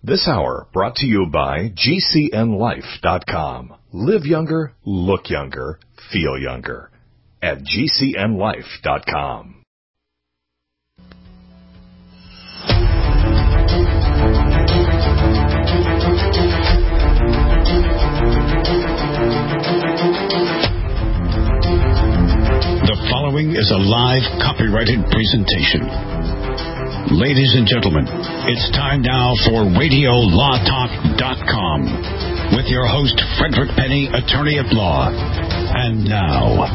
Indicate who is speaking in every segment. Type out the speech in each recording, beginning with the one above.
Speaker 1: This hour brought to you by GCNLife.com. Live younger, look younger, feel younger at GCNLife.com.
Speaker 2: The following is a live copyrighted presentation. Ladies and gentlemen, it's time now for RadioLawTalk.com with your host, Frederick Penny, attorney at law. And now,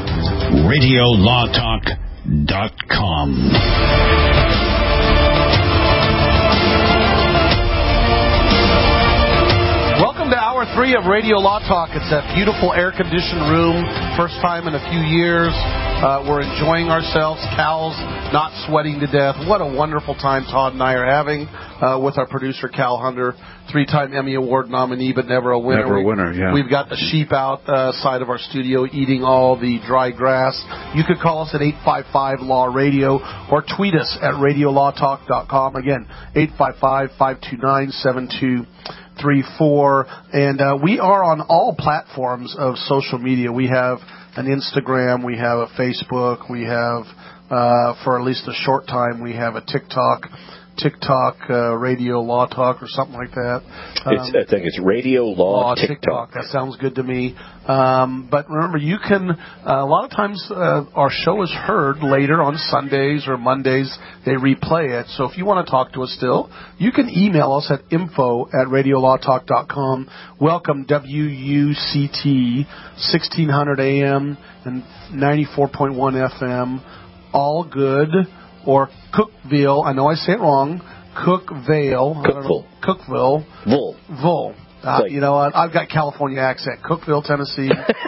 Speaker 2: RadioLawTalk.com.
Speaker 3: Welcome to Hour 3 of Radio Law Talk. It's a beautiful air-conditioned room, first time in a few years. We're enjoying ourselves. Cal's not sweating to death. What a wonderful time Todd and I are having with our producer, Cal Hunter, 3-time Emmy Award nominee, but never a winner.
Speaker 4: Never a winner, yeah.
Speaker 3: We've got the sheep outside of our studio eating all the dry grass. You could call us at 855-LAW-RADIO or tweet us at radiolawtalk.com. Again, 855-529-7234. And we are on all platforms of social media. We have an Instagram, we have a Facebook, we have, for at least a short time, we have a TikTok, Radio Law Talk or something like that.
Speaker 5: I think it's Radio Law TikTok.
Speaker 3: That sounds good to me. But remember, you can, a lot of times our show is heard later on Sundays or Mondays. They replay it. So if you want to talk to us still, you can email us at info@radiolawtalk.com. Welcome WUCT, 1600 AM and 94.1 FM. All good. Or Cookville. I know I say it wrong. Cookville. Cookville. Vull. You know what? I've got California accent. Cookville, Tennessee.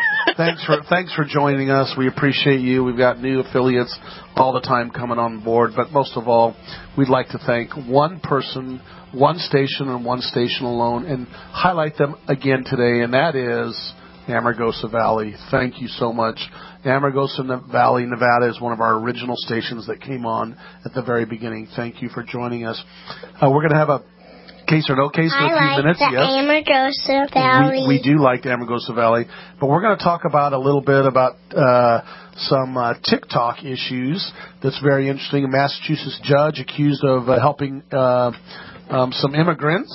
Speaker 3: Thanks for joining us. We appreciate you. We've got new affiliates all the time coming on board. But most of all, we'd like to thank one person, one station, and one station alone, and highlight them again today, and that is Amargosa Valley. Thank you so much. Amargosa Valley, Nevada is one of our original stations that came on at the very beginning. Thank you for joining us. We're going to have a case or no case in a few minutes.
Speaker 6: I like Amargosa Valley.
Speaker 3: We do like Amargosa Valley. But we're going to talk about a little bit about some TikTok issues that's very interesting. A Massachusetts judge accused of helping some immigrants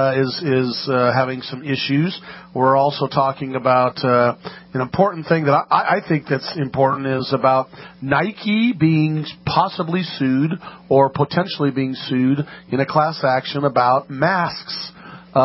Speaker 3: is having some issues. We're also talking about an important thing that I think that's important is about Nike being possibly sued or potentially being sued in a class action about masks,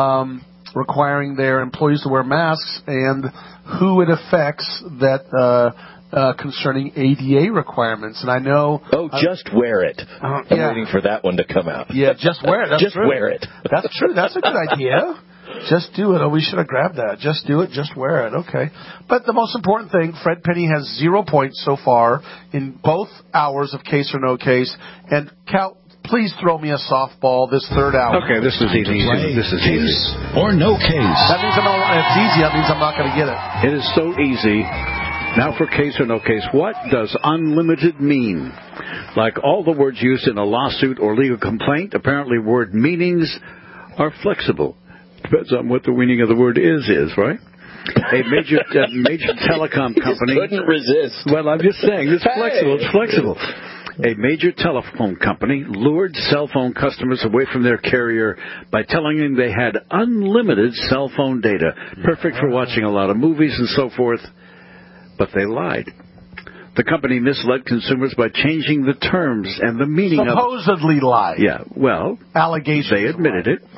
Speaker 3: requiring their employees to wear masks and who it affects that concerning ADA requirements. And I know...
Speaker 5: Oh, just wear it. I'm waiting for that one to come out.
Speaker 3: Yeah, just wear it. That's
Speaker 5: just
Speaker 3: true.
Speaker 5: Wear it.
Speaker 3: That's true. That's a good idea. Just do it. Oh, we should have grabbed that. Just do it. Just wear it. Okay. But the most important thing, Fred Penny has 0 points so far in both hours of Case or No Case. And Cal, please throw me a softball this third hour.
Speaker 4: Okay, this is easy. This is easy.
Speaker 2: Or no case.
Speaker 3: That means it's easy. That means I'm not going to get it.
Speaker 4: It is so easy. Now for Case or No Case. What does unlimited mean? Like all the words used in a lawsuit or legal complaint, apparently word meanings are flexible. Depends on what the meaning of the word is, right? A major telecom company...
Speaker 5: You couldn't resist.
Speaker 4: Well, I'm just saying, it's flexible. It's flexible. A major telephone company lured cell phone customers away from their carrier by telling them they had unlimited cell phone data, perfect for watching a lot of movies and so forth. But they lied. The company misled consumers by changing the terms and the meaning
Speaker 3: supposedly lied.
Speaker 4: Yeah, well,
Speaker 3: allegations.
Speaker 4: They admitted it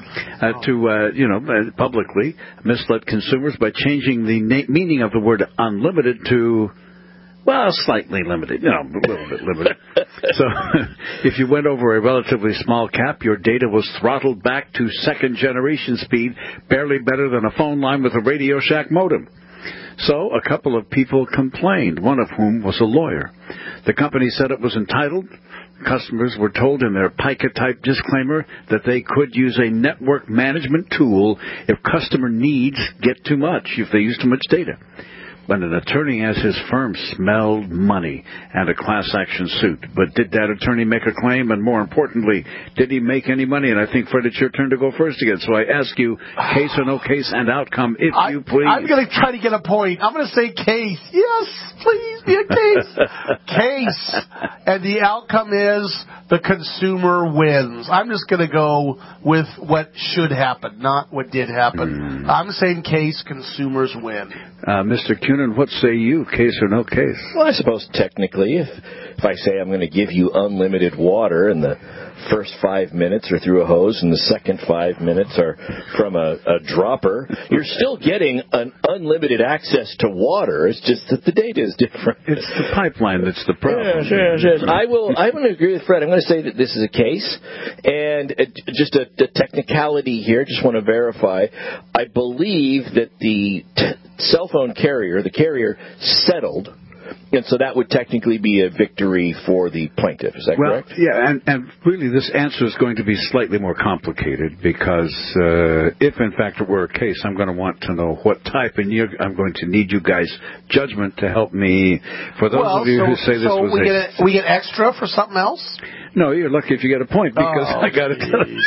Speaker 4: publicly misled consumers by changing the meaning of the word unlimited to, well, slightly limited, a little bit limited. So if you went over a relatively small cap, your data was throttled back to second-generation speed, barely better than a phone line with a Radio Shack modem. So a couple of people complained, one of whom was a lawyer. The company said it was entitled. Customers were told in their PICA-type disclaimer that they could use a network management tool if customer needs get too much, if they use too much data. when an attorney as his firm smelled money and a class action suit. But did that attorney make a claim? And more importantly, did he make any money? And I think, Fred, it's your turn to go first again. So I ask you, case or no case and outcome, if you please.
Speaker 3: I'm going to try to get a point. I'm going to say case. Yes, please be a case. Case. And the outcome is the consumer wins. I'm just going to go with what should happen, not what did happen. I'm saying case, consumers win.
Speaker 4: Mr. Cunin, what say you, case or no case?
Speaker 5: Well, I suppose technically, if I say I'm going to give you unlimited water and the first 5 minutes are through a hose and the second 5 minutes are from a dropper, you're still getting an unlimited access to water. It's just that the data is different.
Speaker 4: It's the pipeline that's the problem.
Speaker 5: Yes. I'm going to agree with Fred. I'm going to say that this is a case. And just a technicality here, just want to verify. I believe that the cell phone carrier, the carrier, settled. And so that would technically be a victory for the plaintiff. Is that correct?
Speaker 4: Yeah, and really this answer is going to be slightly more complicated because if, in fact, it were a case, I'm going to want to know what type, and I'm going to need you guys' judgment to help me. For those of you who say this was
Speaker 3: we get extra for something else?
Speaker 4: No, you're lucky if you get a point because I got to tell you.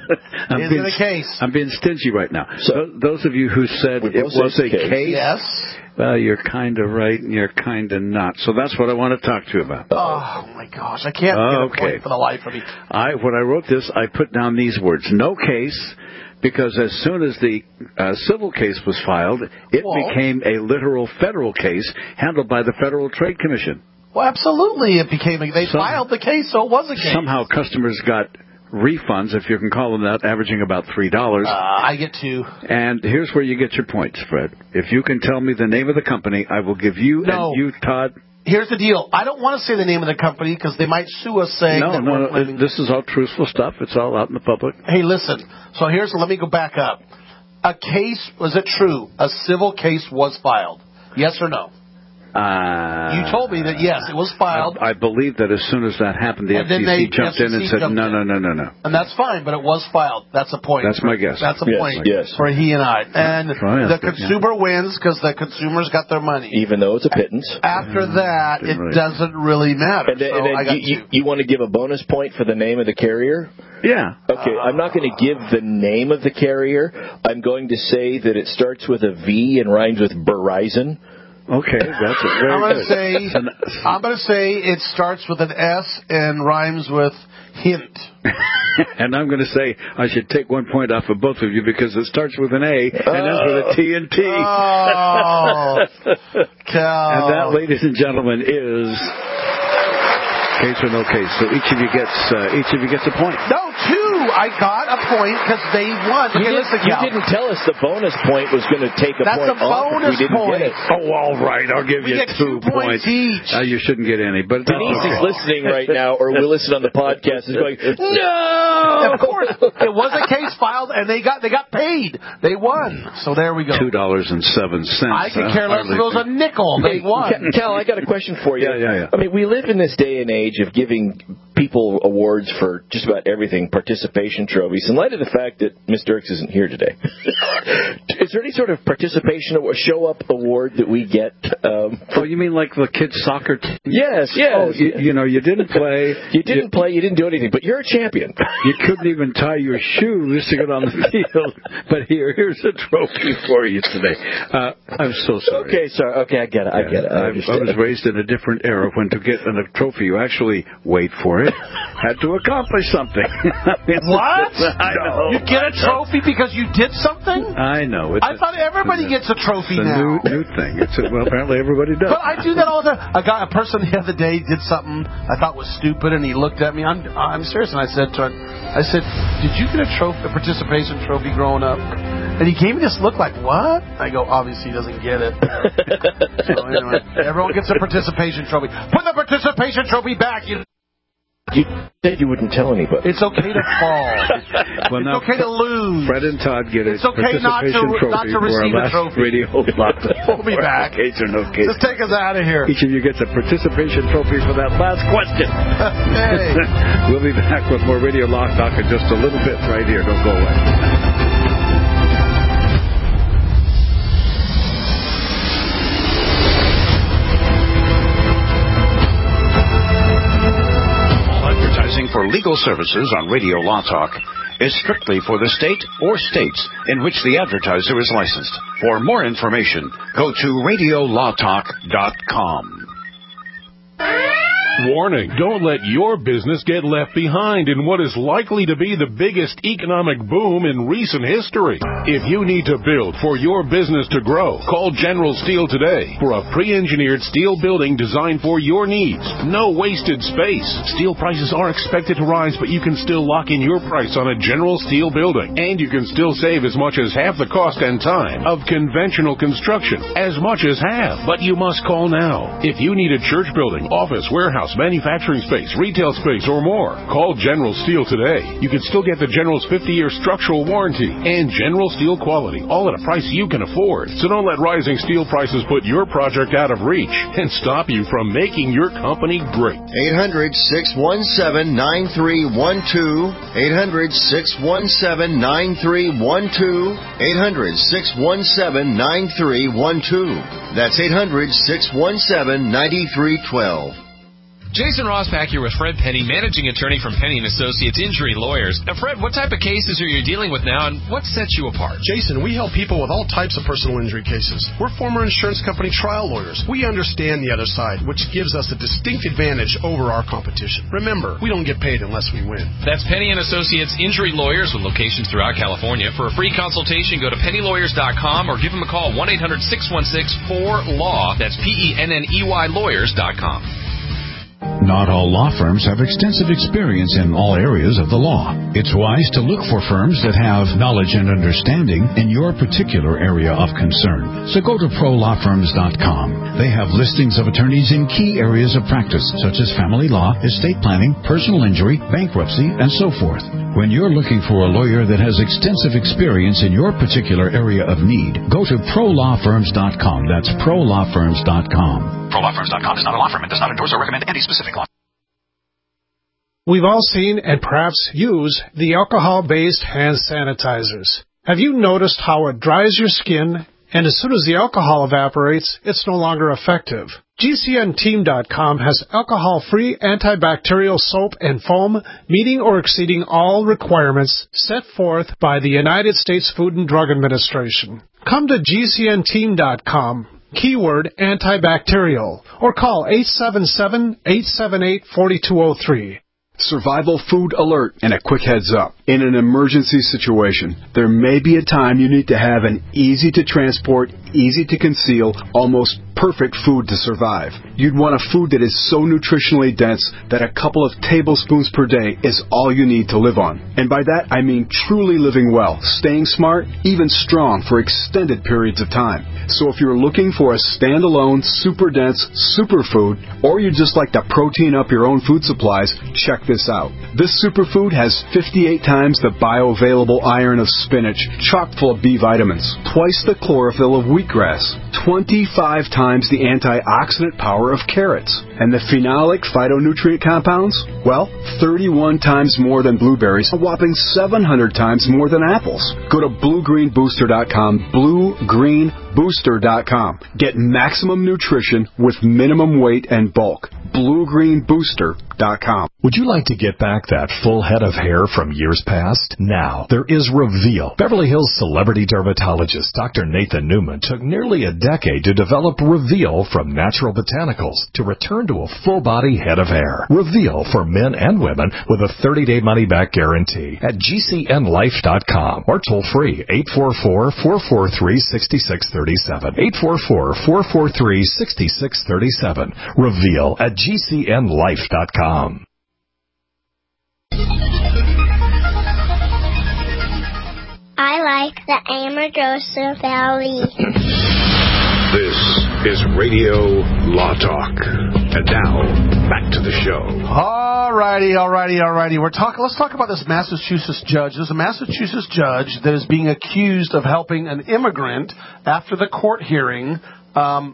Speaker 3: Is it a case?
Speaker 4: I'm being stingy right now. So those of you who said it was a case,
Speaker 3: yes.
Speaker 4: Well, you're kind of right and you're kind of not. So that's what I want to talk to you about.
Speaker 3: Oh, my gosh. I can't get a point for the life of me.
Speaker 4: When I wrote this, I put down these words. No case, because as soon as the civil case was filed, it became a literal federal case handled by the Federal Trade Commission.
Speaker 3: Well, absolutely. They filed the case, so it was a case.
Speaker 4: Somehow customers got refunds, if you can call them that, averaging about $3.
Speaker 3: I get two.
Speaker 4: And here's where you get your points, Fred. If you can tell me the name of the company, I will give you and you, Todd.
Speaker 3: Here's the deal. I don't want to say the name of the company because they might sue us saying that we're living.
Speaker 4: This is all truthful stuff. It's all out in the public.
Speaker 3: Hey, listen. So let me go back up. A case, was it true? A civil case was filed. Yes or no? You told me that, yes, it was filed.
Speaker 4: I believe that as soon as that happened, the FCC jumped in and said, no.
Speaker 3: And that's fine, but it was filed. That's a point.
Speaker 4: That's my guess.
Speaker 3: That's a point for he and I. And the consumer wins because the consumers got their money.
Speaker 5: Even though it's a pittance.
Speaker 3: After that, it doesn't really matter.
Speaker 5: And then you want to give a bonus point for the name of the carrier?
Speaker 4: Yeah.
Speaker 5: Okay, I'm not going to give the name of the carrier. I'm going to say that it starts with a V and rhymes with Verizon.
Speaker 4: Okay, that's very good.
Speaker 3: I'm going to say it starts with an S and rhymes with hint.
Speaker 4: And I'm going to say I should take 1 point off of both of you because it starts with an A and ends with a T and T.
Speaker 3: Oh,
Speaker 4: and that, ladies and gentlemen, is case or no case. So each of you gets a point.
Speaker 3: No, two. I got a point because they won. Okay, listen,
Speaker 5: you didn't tell us the bonus point was going to take a point off if we didn't get it.
Speaker 4: Oh, all right. I'll give you 2 points
Speaker 3: each.
Speaker 4: You shouldn't get any. But
Speaker 5: Denise is listening right now, or will listen on the podcast, is going, no!
Speaker 3: Of course. It was a case filed, and they got paid. They won. So there we go.
Speaker 4: $2.07.
Speaker 3: I could care less if it was a nickel. They won.
Speaker 5: Cal, I got a question for you.
Speaker 4: Yeah.
Speaker 5: I mean, we live in this day and age of giving people awards for just about everything, participation trophies. In light of the fact that Ms. Dirks isn't here today, is there any sort of participation or show-up award that we get?
Speaker 4: You mean like the kids' soccer team?
Speaker 5: Yes.
Speaker 4: Oh, you didn't play.
Speaker 5: You didn't play, you didn't do anything, but you're a champion.
Speaker 4: You couldn't even tie your shoes to get on the field. But here's a trophy for you today. I'm so sorry.
Speaker 5: Okay, sorry. Okay, I get it.
Speaker 4: I was raised in a different era when to get a trophy, you actually wait for it, had to accomplish something.
Speaker 3: What?
Speaker 4: I know.
Speaker 3: You get a trophy because you did something?
Speaker 4: I know.
Speaker 3: I thought everybody gets a trophy now.
Speaker 4: It's a new thing. Apparently everybody does.
Speaker 3: But I do that all the time. A person the other day did something I thought was stupid, and he looked at me. I'm serious, and I said to him, did you get a participation trophy growing up? And he gave me this look like, what? I go, obviously he doesn't get it. So anyway, everyone gets a participation trophy. Put the participation trophy back.
Speaker 5: You said you wouldn't tell anybody.
Speaker 3: It's okay to fall. It's okay to lose.
Speaker 4: Fred and Todd get a
Speaker 3: participation
Speaker 4: trophy
Speaker 3: not to receive a trophy.
Speaker 4: Radio Lock.
Speaker 3: We'll be back.
Speaker 4: Case or no case.
Speaker 3: Just take us out of here.
Speaker 4: Each of you gets a participation trophy for that last question.
Speaker 3: Hey.
Speaker 4: We'll be back with more Radio Lock Talk in just a little bit right here. Don't go away.
Speaker 2: legal services on Radio Law Talk is strictly for the state or states in which the advertiser is licensed. For more information, go to radiolawtalk.com.
Speaker 7: Warning, don't let your business get left behind in what is likely to be the biggest economic boom in recent history. If you need to build for your business to grow, call General Steel today for a pre-engineered steel building designed for your needs. No wasted space. Steel prices are expected to rise, but you can still lock in your price on a General Steel building. And you can still save as much as half the cost and time of conventional construction. As much as half. But you must call now. If you need a church building, office, warehouse, manufacturing space, retail space, or more, call General Steel today. You can still get the General's 50-year structural warranty and General Steel quality, all at a price you can afford. So don't let rising steel prices put your project out of reach and stop you from making your company great.
Speaker 8: 800-617-9312. 800-617-9312. 800-617-9312. That's 800-617-9312.
Speaker 9: Jason Rosbach here with Fred Penny, managing attorney from Penny & Associates Injury Lawyers. Now, Fred, what type of cases are you dealing with now, and what sets you apart?
Speaker 10: Jason, we help people with all types of personal injury cases. We're former insurance company trial lawyers. We understand the other side, which gives us a distinct advantage over our competition. Remember, we don't get paid unless we win.
Speaker 9: That's Penny & Associates Injury Lawyers with locations throughout California. For a free consultation, go to pennylawyers.com or give them a call, 1-800-616-4LAW. That's PENNEY lawyers.com.
Speaker 2: Not all law firms have extensive experience in all areas of the law. It's wise to look for firms that have knowledge and understanding in your particular area of concern. So go to prolawfirms.com. They have listings of attorneys in key areas of practice, such as family law, estate planning, personal injury, bankruptcy, and so forth. When you're looking for a lawyer that has extensive experience in your particular area of need, go to prolawfirms.com. That's prolawfirms.com.
Speaker 11: ProLawFirms.com is not a law firm and does not endorse or recommend any specific law.
Speaker 12: We've all seen and perhaps use the alcohol-based hand sanitizers. Have you noticed how it dries your skin, and as soon as the alcohol evaporates, it's no longer effective? GCNteam.com has alcohol-free antibacterial soap and foam meeting or exceeding all requirements set forth by the United States Food and Drug Administration. Come to GCNteam.com. Keyword antibacterial, or call 877-878-4203.
Speaker 13: Survival food alert and a quick heads up. In an emergency situation, there may be a time you need to have an easy-to-transport, easy-to-conceal, almost perfect food to survive. You'd want a food that is so nutritionally dense that a couple of tablespoons per day is all you need to live on. And by that, I mean truly living well, staying smart, even strong for extended periods of time. So if you're looking for a standalone, super dense superfood, or you just like to protein up your own food supplies, check this out. This superfood has 58 times the bioavailable iron of spinach, chock full of B vitamins, twice the chlorophyll of wheatgrass, 25 times the antioxidant power of carrots, and the phenolic phytonutrient compounds, well, 31 times more than blueberries, a whopping 700 times more than apples. Go to bluegreenbooster.com, bluegreenbooster.com. Get maximum nutrition with minimum weight and bulk. bluegreenbooster.com.
Speaker 1: Would you like to get back that full head of hair from years past? Now, there is Reveal. Beverly Hills celebrity dermatologist Dr. Nathan Newman took nearly a decade to develop Reveal from natural botanicals to return to a full-body head of hair. Reveal for men and women with a 30-day money-back guarantee at GCNlife.com or toll-free 844-443-6637. 844-443-6637. Reveal at GCNlife.com.
Speaker 6: I like the Amargosa Valley.
Speaker 2: This is Radio Law Talk. And now, back to the show.
Speaker 3: Alrighty. Let's talk about this Massachusetts judge. There's a Massachusetts judge that is being accused of helping an immigrant after the court hearing from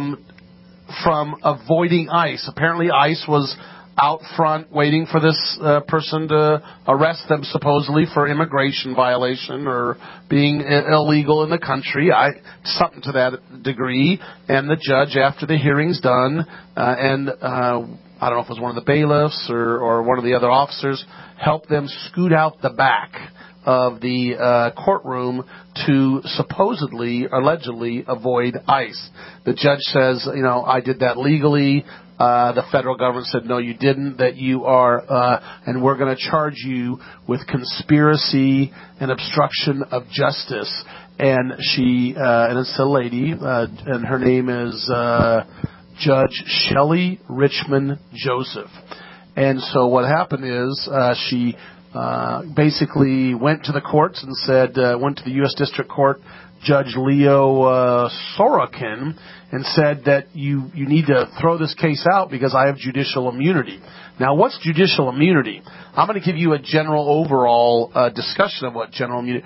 Speaker 3: avoiding ICE. Apparently ICE was out front waiting for this person to arrest them, supposedly for immigration violation or being illegal in the country, something to that degree. And the judge, after the hearing's done and I don't know if it was one of the bailiffs or one of the other officers, helped them scoot out the back of the courtroom to supposedly, allegedly, avoid ICE. The judge says, I did that legally. The federal government said, no, you didn't, that you are, and we're going to charge you with conspiracy and obstruction of justice. And and it's a lady, and her name is Judge Shelley Richmond Joseph. And so what happened is she basically went to the courts and said, went to the U.S. District Court, Judge Leo Sorokin, and said that you need to throw this case out because I have judicial immunity. Now, what's judicial immunity? I'm going to give you a general overall discussion of what general immunity.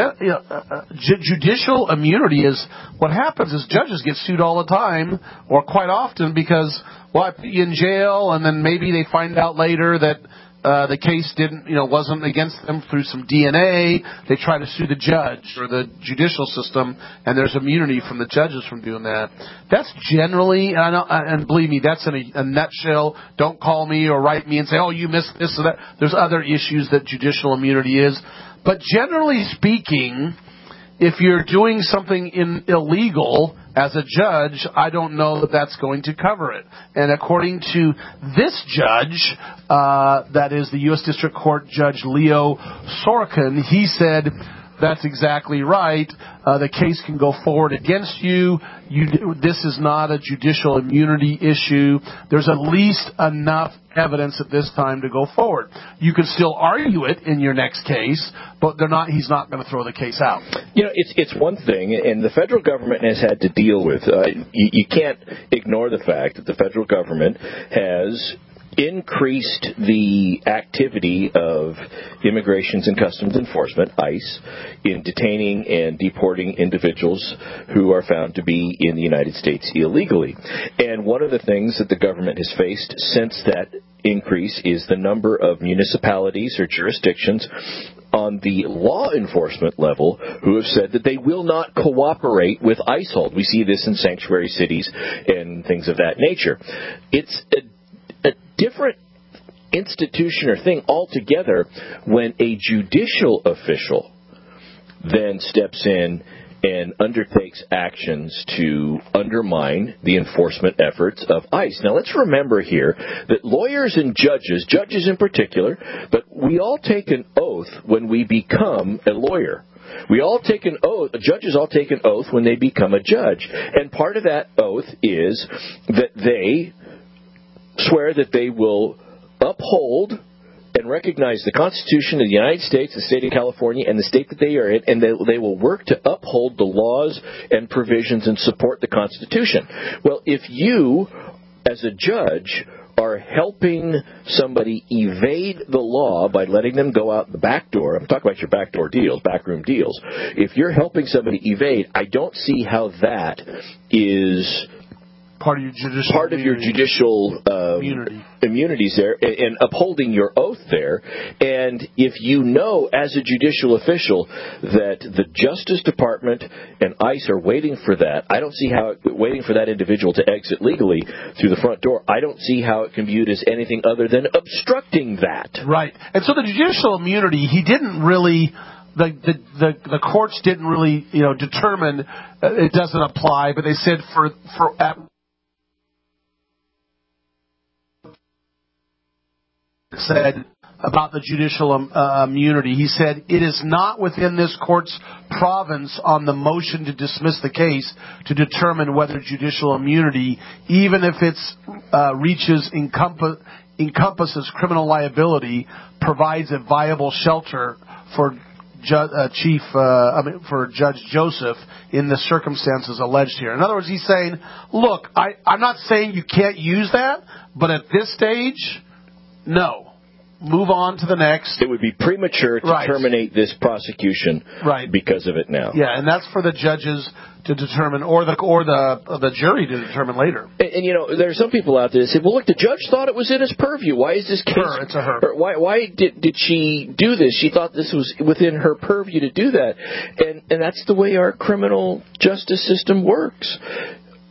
Speaker 3: Judicial immunity is what happens is judges get sued all the time, or quite often, because I put you in jail, and then maybe they find out later that the case wasn't against them through some DNA. They try to sue the judge or the judicial system, and there's immunity from the judges from doing that. That's generally, and believe me, that's in a nutshell. Don't call me or write me and say, oh, you missed this or that. There's other issues that judicial immunity is. But generally speaking, if you're doing something illegal as a judge, I don't know that that's going to cover it. And according to this judge, that is the U.S. District Court Judge Leo Sorokin, he said that's exactly right. The case can go forward against you. This is not a judicial immunity issue. There's at least enough evidence at this time to go forward. You can still argue it in your next case, but he's not going to throw the case out.
Speaker 5: It's one thing, and the federal government has had to deal with. You can't ignore the fact that the federal government has increased the activity of Immigrations and Customs Enforcement, ICE, in detaining and deporting individuals who are found to be in the United States illegally. And one of the things that the government has faced since that increase is the number of municipalities or jurisdictions on the law enforcement level who have said that they will not cooperate with ICE hold. We see this in sanctuary cities and things of that nature. It's a different institution or thing altogether when a judicial official then steps in and undertakes actions to undermine the enforcement efforts of ICE. Now, let's remember here that lawyers and judges in particular, but we all take an oath when we become a lawyer. We all take an oath, judges all take an oath when they become a judge. And part of that oath is that they swear that they will uphold and recognize the Constitution of the United States, the state of California, and the state that they are in, and they will work to uphold the laws and provisions and support the Constitution. Well, if you, as a judge, are helping somebody evade the law by letting them go out the back door, I'm talking about your backdoor deals, backroom deals. If you're helping somebody evade, I don't see how that is
Speaker 3: part of your judicial
Speaker 5: immunities there, and upholding your oath there. And if you know as a judicial official that the Justice Department and ICE are waiting for that, I don't see how waiting for that individual to exit legally through the front door, I don't see how it can be viewed as anything other than obstructing that.
Speaker 3: Right. And so the judicial immunity, he didn't really... The courts didn't really, determine it doesn't apply, but they said said about the judicial immunity. He said, it is not within this court's province on the motion to dismiss the case to determine whether judicial immunity, even if it encompasses criminal liability, provides a viable shelter for for Judge Joseph in the circumstances alleged here. In other words, he's saying, look, I'm not saying you can't use that, but at this stage, no. Move on to the next.
Speaker 5: It would be premature to terminate this prosecution because of it now.
Speaker 3: Yeah, and that's for the judges to determine, or the jury to determine later.
Speaker 5: And there are some people out there that say, well, look, the judge thought it was in his purview. Why is this case...
Speaker 3: It's a her.
Speaker 5: Why did she do this? She thought this was within her purview to do that. And that's the way our criminal justice system works.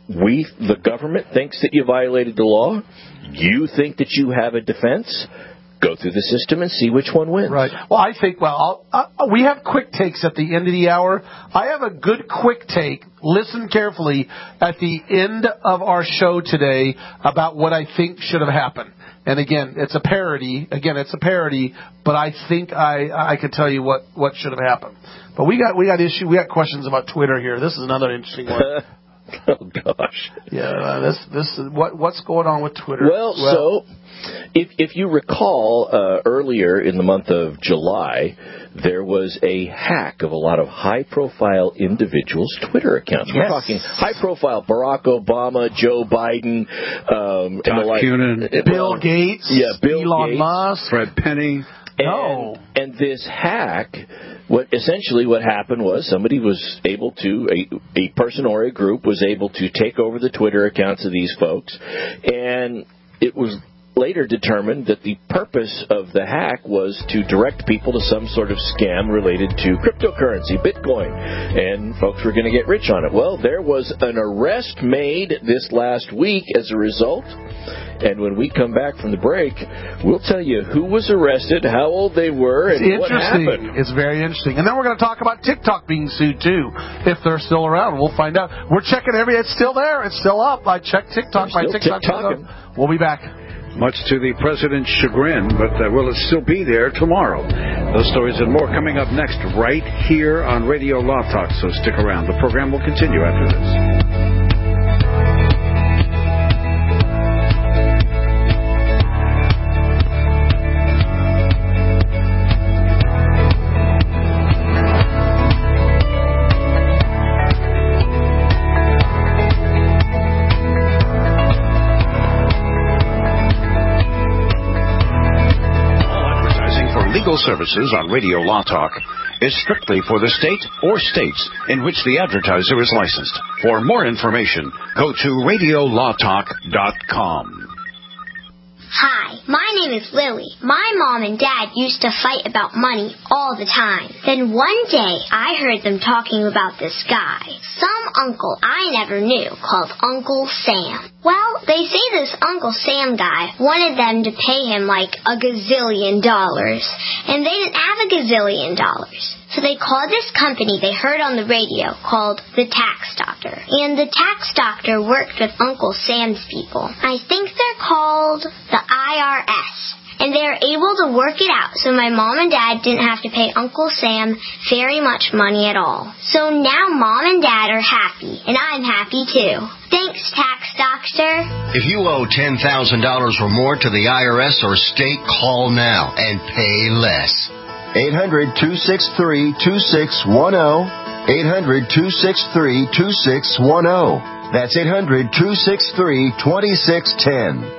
Speaker 5: the government thinks that you violated the law. You think that you have a defense. Go through the system and see which one wins.
Speaker 3: Right. Well, I think, we have quick takes at the end of the hour. I have a good quick take. Listen carefully at the end of our show today about what I think should have happened. And again, it's a parody. But I think I could tell you what should have happened. But we got questions about Twitter here. This is another interesting one.
Speaker 5: Oh gosh.
Speaker 3: Yeah, this is what's going on with Twitter.
Speaker 5: Well, so if you recall, earlier in the month of July, there was a hack of a lot of high-profile individuals' Twitter accounts.
Speaker 3: Yes.
Speaker 5: We're talking high-profile Barack Obama, Joe Biden,
Speaker 4: Todd Kunin,
Speaker 3: Bill Gates, Elon Musk,
Speaker 4: Fred Penny.
Speaker 5: And this hack, what happened was somebody was able to, a person or a group was able to take over the Twitter accounts of these folks, and it was later determined that the purpose of the hack was to direct people to some sort of scam related to cryptocurrency, Bitcoin, and folks were going to get rich on it. Well, there was an arrest made this last week as a result. And when we come back from the break, we'll tell you who was arrested, how old they were, and what happened.
Speaker 3: It's very interesting. And then we're going to talk about TikTok being sued, too, if they're still around. We'll find out. We're checking it's still there. It's still up. I checked TikTok. My TikTok's up. We'll be back.
Speaker 4: Much to the president's chagrin, but will it still be there tomorrow? Those stories and more coming up next right here on Radio Law Talk, so stick around. The program will continue after this.
Speaker 2: Services on Radio Law Talk is strictly for the state or states in which the advertiser is licensed. For more information, go to radiolawtalk.com.
Speaker 6: Hi, my name is Lily. My mom and dad used to fight about money all the time. Then one day, I heard them talking about this guy, some uncle I never knew, called Uncle Sam. Well, they say this Uncle Sam guy wanted them to pay him like $1 gazillion, and they didn't have $1 gazillion. So they called this company they heard on the radio called the Tax Doctor. And the Tax Doctor worked with Uncle Sam's people. I think they're called the IRS. And they were able to work it out so my mom and dad didn't have to pay Uncle Sam very much money at all. So now mom and dad are happy, and I'm happy too. Thanks, Tax Doctor.
Speaker 8: If you owe $10,000 or more to the IRS or state, call now and pay less. 800-263-2610. 800-263-2610. That's 800-263-2610.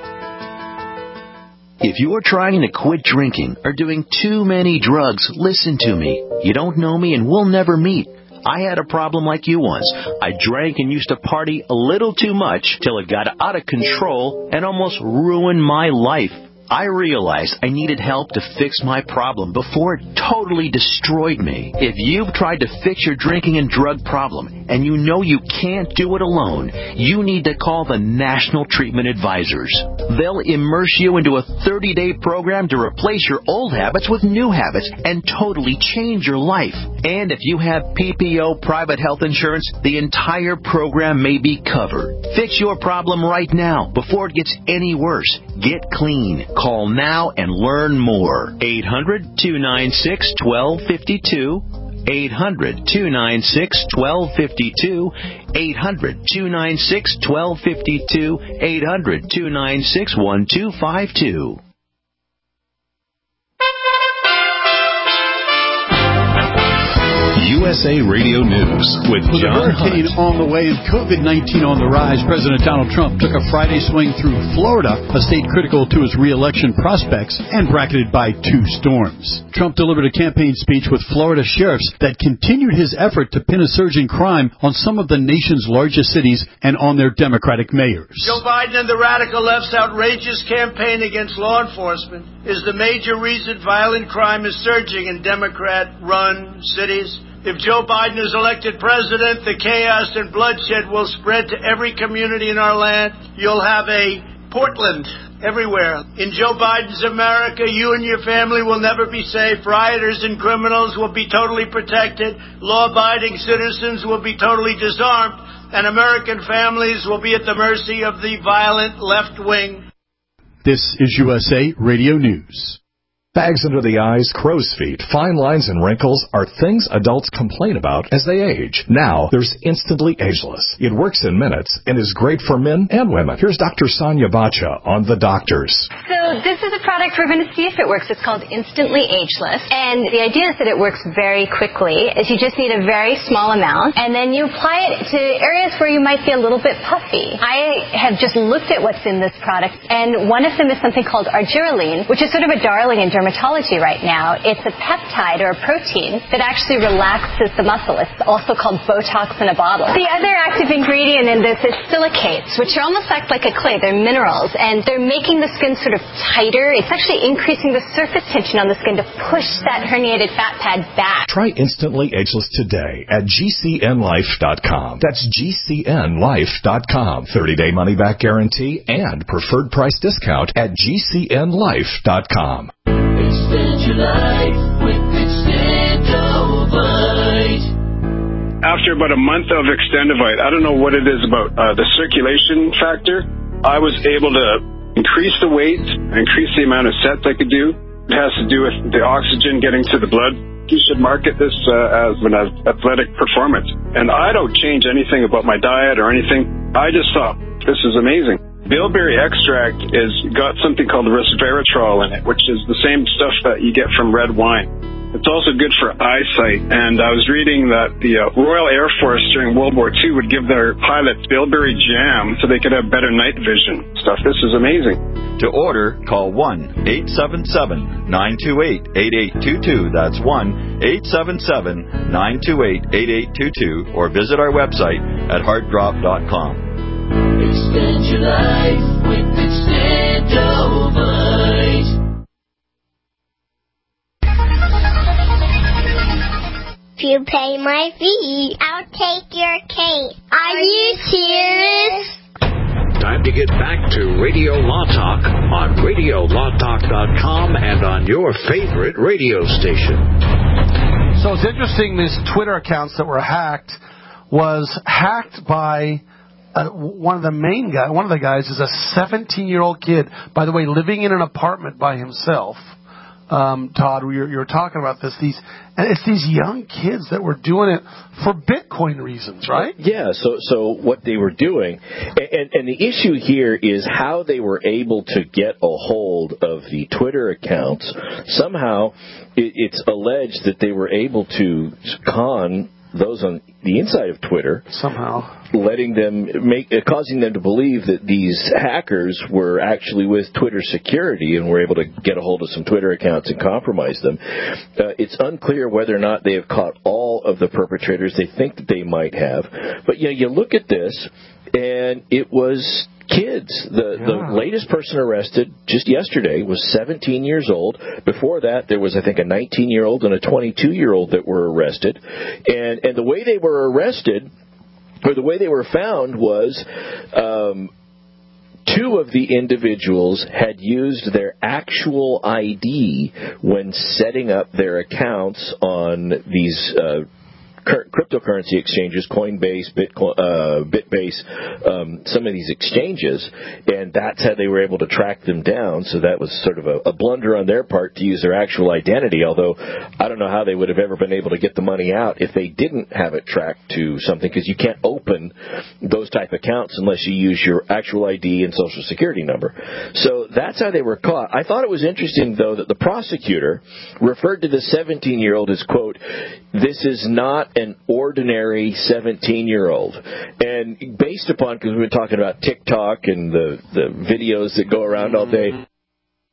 Speaker 14: If you're trying to quit drinking or doing too many drugs, listen to me. You don't know me and we'll never meet. I had a problem like you once. I drank and used to party a little too much till it got out of control and almost ruined my life. I realized I needed help to fix my problem before it totally destroyed me. If you've tried to fix your drinking and drug problem and you know you can't do it alone, you need to call the National Treatment Advisors. They'll immerse you into a 30-day program to replace your old habits with new habits and totally change your life. And if you have PPO private health insurance, the entire program may be covered. Fix your problem right now before it gets any worse. Get clean. Call now and learn more. 800-296-1252. 800-296-1252. 800-296-1252. 800-296-1252.
Speaker 2: USA Radio News with John
Speaker 15: hurricane on the way and COVID-19 on the rise, President Donald Trump took a Friday swing through Florida, a state critical to his re-election prospects and bracketed by 2 storms. Trump delivered a campaign speech with Florida sheriffs that continued his effort to pin a surge in crime on some of the nation's largest cities and on their Democratic mayors.
Speaker 16: Joe Biden and the radical left's outrageous campaign against law enforcement is the major reason violent crime is surging in Democrat-run cities. If If Joe Biden is elected president, the chaos and bloodshed will spread to every community in our land. You'll have a Portland everywhere. In Joe Biden's America, you and your family will never be safe. Rioters and criminals will be totally protected. Law-abiding citizens will be totally disarmed. And American families will be at the mercy of the violent left wing.
Speaker 15: This is USA Radio News.
Speaker 1: Bags under the eyes, crow's feet, fine lines, and wrinkles are things adults complain about as they age. Now, there's Instantly Ageless. It works in minutes and is great for men and women. Here's Dr. Sonia Bacha on The Doctors.
Speaker 17: So this is a product we're going to see if it works. It's called Instantly Ageless. And the idea is that it works very quickly. Is you just need a very small amount, and then you apply it to areas where you might be a little bit puffy. I have just looked at what's in this product, and one of them is something called argireline, which is sort of a darling in dermatology right now. It's a peptide or a protein that actually relaxes the muscle. It's also called Botox in a bottle. The other active ingredient in this is silicates, which are almost like a clay. They're minerals, and they're making the skin sort of tighter. It's actually increasing the surface tension on the skin to push that herniated fat pad back.
Speaker 1: Try Instantly Ageless today at GCNlife.com. That's GCNlife.com. 30-day money-back guarantee and preferred price discount at GCNlife.com.
Speaker 18: Extend your life with Extendovite.
Speaker 19: After about a month of Extendovite, I don't know what it is about the circulation factor, I was able to increase the weight, increase the amount of sets I could do. It has to do with the oxygen getting to the blood. You should market this as an athletic performance. And I don't change anything about my diet or anything. I just thought, this is amazing. Bilberry extract is got something called resveratrol in it, which is the same stuff that you get from red wine. It's also good for eyesight, and I was reading that the Royal Air Force during World War II would give their pilots bilberry jam so they could have better night vision stuff. This is amazing.
Speaker 20: To order, call 1-877-928-8822. That's 1-877-928-8822, or visit our website at heartdrop.com.
Speaker 18: Extend your life with Extendovite.
Speaker 6: If you pay my fee, I'll take your cake. Are you serious?
Speaker 21: Time to get back to Radio Law Talk on RadioLawTalk.com and on your favorite radio station.
Speaker 3: So it's interesting, these Twitter accounts that were hacked was hacked by one of the guys is a 17-year-old kid, by the way, living in an apartment by himself. Todd, you're talking about this. And it's these young kids that were doing it for Bitcoin reasons, right?
Speaker 5: Yeah. So what they were doing, and the issue here is how they were able to get a hold of the Twitter accounts. Somehow, it's alleged that they were able to con those on the inside of Twitter,
Speaker 3: somehow
Speaker 5: causing them to believe that these hackers were actually with Twitter security and were able to get a hold of some Twitter accounts and compromise them. It's unclear whether or not they have caught all of the perpetrators. They think that they might have, but you look at this, and it was kids. The latest person arrested just yesterday was 17 years old. Before that, there was, I think, a 19-year-old and a 22-year-old that were arrested. And the way they were arrested, or the way they were found, was two of the individuals had used their actual ID when setting up their accounts on these cryptocurrency exchanges, Coinbase, BitBase, some of these exchanges, and that's how they were able to track them down. So that was sort of a blunder on their part to use their actual identity, although I don't know how they would have ever been able to get the money out if they didn't have it tracked to something, because you can't open those type of accounts unless you use your actual ID and social security number. So that's how they were caught. I thought it was interesting, though, that the prosecutor referred to the 17-year-old as, quote, "This is not an ordinary 17-year-old." And based upon, because we've been talking about TikTok and the videos that go around all day,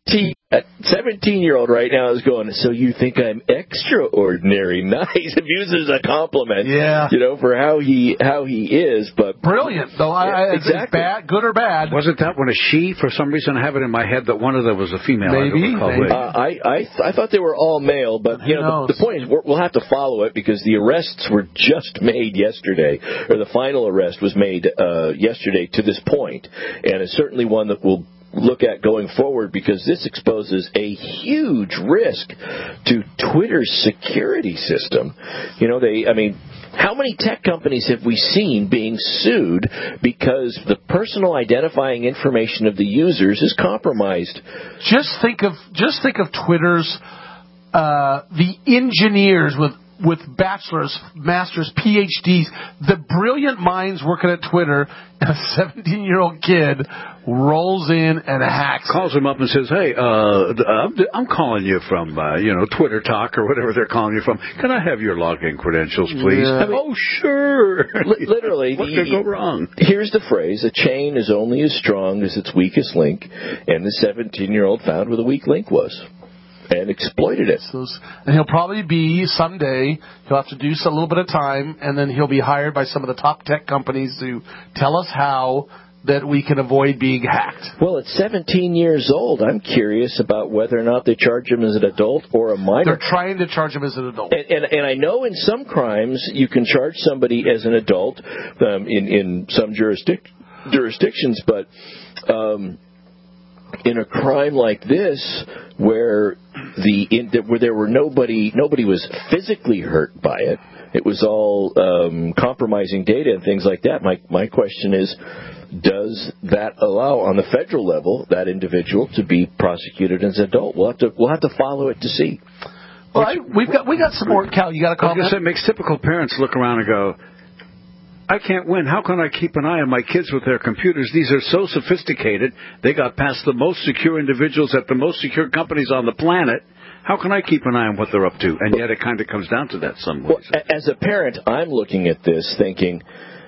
Speaker 5: 17-year-old right now is going, so you think I'm extraordinary? Nice. It uses a compliment, for how he is, but
Speaker 3: brilliant though.
Speaker 5: Exactly.
Speaker 3: Bad, good or bad.
Speaker 4: Wasn't that one a she? For some reason, I have it in my head that one of them was a female.
Speaker 3: Maybe.
Speaker 5: I thought they were all male, but the point is we'll have to follow it because the arrests were just made yesterday, or the final arrest was made yesterday to this point, and it's certainly one that we'll look at going forward because this exposes a huge risk to Twitter's security system. How many tech companies have we seen being sued because the personal identifying information of the users is compromised?
Speaker 3: Just think of Twitter's the engineers with bachelor's, master's, PhDs, the brilliant minds working at Twitter, and a 17-year-old kid rolls in and hacks.
Speaker 4: Calls him up and says, "Hey, I'm calling you from Twitter Talk or whatever they're calling you from. Can I have your login credentials, please?"
Speaker 3: Yeah.
Speaker 4: Oh, sure.
Speaker 5: Literally,
Speaker 4: what could go wrong?
Speaker 5: Here's the phrase: a chain is only as strong as its weakest link, and the 17-year-old found where the weak link was and exploited it.
Speaker 3: And he'll probably be, someday, he'll have to do a little bit of time, and then he'll be hired by some of the top tech companies to tell us how that we can avoid being hacked.
Speaker 5: Well, at 17 years old, I'm curious about whether or not they charge him as an adult or a minor.
Speaker 3: They're trying to charge him as an adult.
Speaker 5: And I know in some crimes you can charge somebody as an adult in some jurisdictions, but in a crime like this, where there were nobody was physically hurt by it. It was all compromising data and things like that. My question is, does that allow on the federal level that individual to be prosecuted as an adult? We'll have to follow it to see.
Speaker 3: Well, we got some more. Cal, you got a comment?
Speaker 4: It makes typical parents look around and go, I can't win. How can I keep an eye on my kids with their computers? These are so sophisticated. They got past the most secure individuals at the most secure companies on the planet. How can I keep an eye on what they're up to? And yet it kind of comes down to that some ways.
Speaker 5: Well, as a parent, I'm looking at this thinking,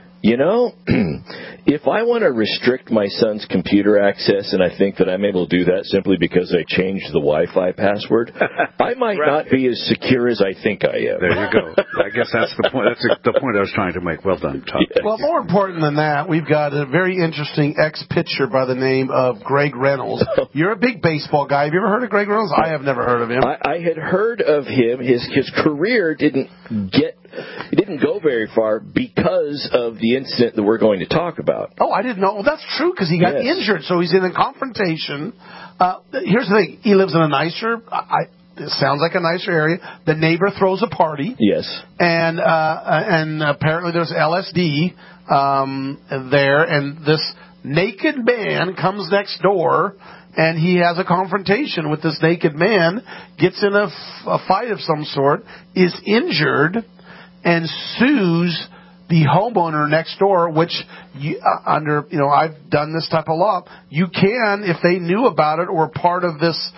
Speaker 5: if I want to restrict my son's computer access, and I think that I'm able to do that simply because I changed the Wi-Fi password, I might not be as secure as I think I am.
Speaker 4: There you go. I guess that's the point. That's the point I was trying to make. Well done, Tom.
Speaker 3: Yes. Well, more important than that, we've got a very interesting ex-pitcher by the name of Greg Reynolds. You're a big baseball guy. Have you ever heard of Greg Reynolds? I have never heard of him.
Speaker 5: I had heard of him. His career didn't go very far because of the incident that we're going to talk about.
Speaker 3: Oh, I didn't know. Well, that's true because he got injured, so he's in a confrontation. Here's the thing. He lives in a nicer, it sounds like a nicer area. The neighbor throws a party.
Speaker 5: Yes.
Speaker 3: And apparently there's LSD there, and this naked man comes next door, and he has a confrontation with this naked man, gets in a fight of some sort, is injured, and sues the homeowner next door, which I've done this type of law. You can, if they knew about it or part of this,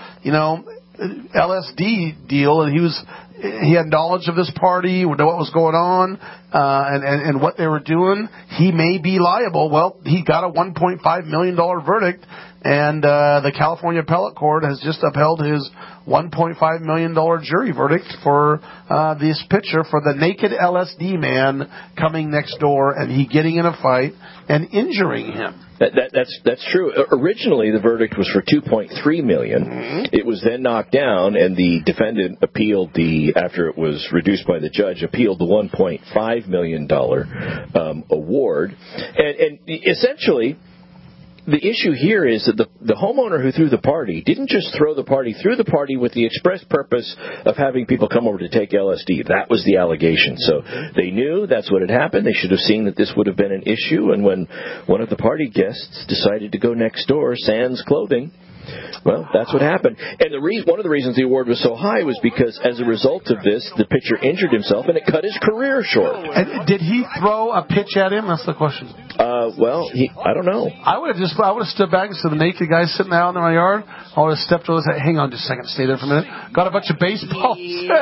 Speaker 3: LSD deal, and he had knowledge of this party, what was going on, and what they were doing, he may be liable. Well, he got a $1.5 million verdict, and the California Appellate Court has just upheld his $1.5 million jury verdict for this pitcher for the naked LSD man coming next door and he getting in a fight and injuring him.
Speaker 5: That's true. Originally, the verdict was for $2.3 million. Mm-hmm. It was then knocked down, and the defendant appealed after it was reduced by the judge, appealed the $1.5 million award. And essentially, the issue here is that the homeowner who threw the party didn't just throw the party with the express purpose of having people come over to take LSD. That was the allegation. So they knew that's what had happened. They should have seen that this would have been an issue. And when one of the party guests decided to go next door, sans clothing, well, that's what happened. And one of the reasons the award was so high was because as a result of this, the pitcher injured himself and it cut his career short.
Speaker 3: And did he throw a pitch at him? That's the question.
Speaker 5: I don't know.
Speaker 3: I would have stood back and said, the naked guy sitting out in my yard, I would have stepped over and said, hang on just a second, stay there for a minute. Got a bunch of baseballs.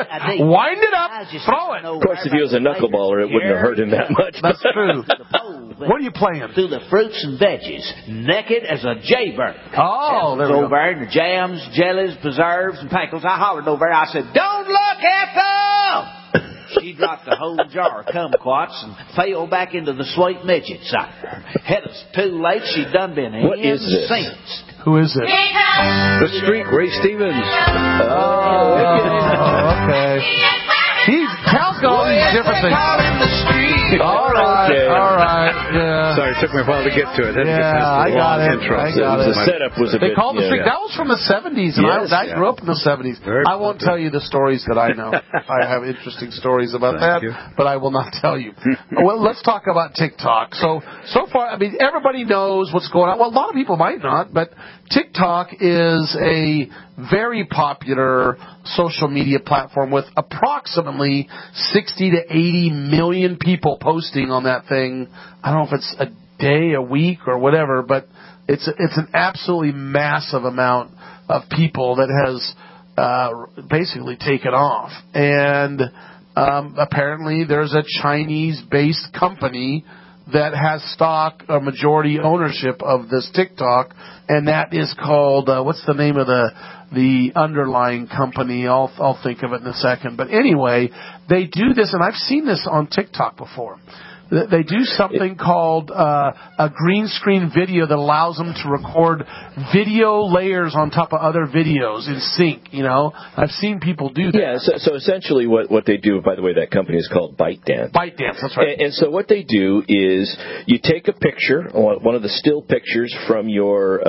Speaker 3: Wind it up, throw it.
Speaker 5: Of course, if he was a knuckleballer, it wouldn't have hurt him that much.
Speaker 3: That's true. What are you playing?
Speaker 7: Through the fruits and veggies, naked as a jaybird.
Speaker 3: Oh, there we go.
Speaker 7: Over there, and the jams, jellies, preserves, and pickles. I hollered over there. I said, "Don't look, Ethel!" She dropped the whole jar of kumquats and fell back into the sweet midget side. Had us too late. She'd done been incensed.
Speaker 3: Who is it?
Speaker 4: The Streak, Ray Stevens.
Speaker 3: Oh, okay. Cal's got all these different things. All right, yeah.
Speaker 4: Sorry, it took me a while to get to it.
Speaker 3: I got it.
Speaker 4: Intro.
Speaker 5: The setup was a bit...
Speaker 3: They called the Streak.
Speaker 5: Yeah.
Speaker 3: That was from the 70s, and I grew up in the 70s. I won't tell you the stories that I know. I have interesting stories about that, but I will not tell you. Well, let's talk about TikTok. So far, I mean, everybody knows what's going on. Well, a lot of people might not, but TikTok is a very popular social media platform with approximately 60 to 80 million people posting on that thing. I don't know if it's a day, a week, or whatever, but it's an absolutely massive amount of people that has basically taken off. And apparently there's a Chinese-based company that has stock or majority ownership of this TikTok, and that is called what's the name of the underlying company? I'll think of it in a second. But anyway, they do this, and I've seen this on TikTok before. They do something called a green screen video that allows them to record video layers on top of other videos in sync. You know, I've seen people do that.
Speaker 5: Yeah. So essentially, what they do, by the way, that company is called ByteDance.
Speaker 3: ByteDance, that's right.
Speaker 5: And so what they do is you take a picture, one of the still pictures from your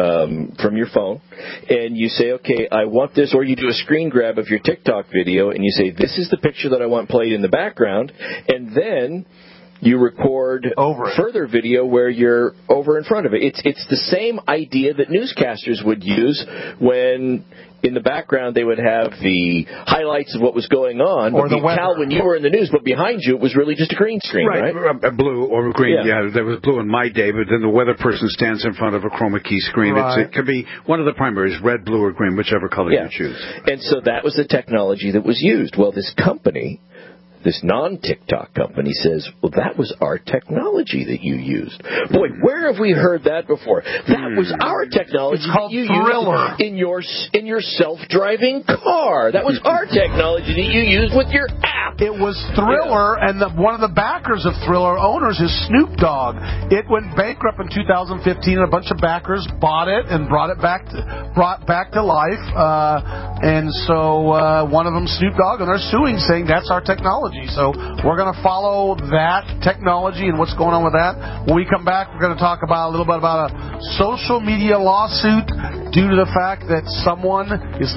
Speaker 5: phone, and you say, okay, I want this, or you do a screen grab of your TikTok video, and you say, this is the picture that I want played in the background, and then you record further video where you're over in front of it. It's the same idea that newscasters would use when in the background they would have the highlights of what was going on.
Speaker 3: Or the weather.
Speaker 5: Cal, when you were in the news, but behind you it was really just a green screen, right?
Speaker 4: Blue or green, yeah. There was blue in my day, but then the weather person stands in front of a chroma key screen.
Speaker 3: Right.
Speaker 4: It could be one of the primaries, red, blue, or green, whichever color you choose.
Speaker 5: And so that was the technology that was used. Well, this company, this non-TikTok company, says, well, that was our technology that you used. Boy, where have we heard that before? That was our technology that you used in your self-driving car. That was our technology that you used with your app.
Speaker 3: It was Thriller, and one of the backers of Thriller owners is Snoop Dogg. It went bankrupt in 2015, and a bunch of backers bought it and brought back to life. And so one of them, Snoop Dogg, and they're suing, saying that's our technology. So we're going to follow that technology and what's going on with that. When we come back, we're going to talk about a little bit about a social media lawsuit due to the fact that someone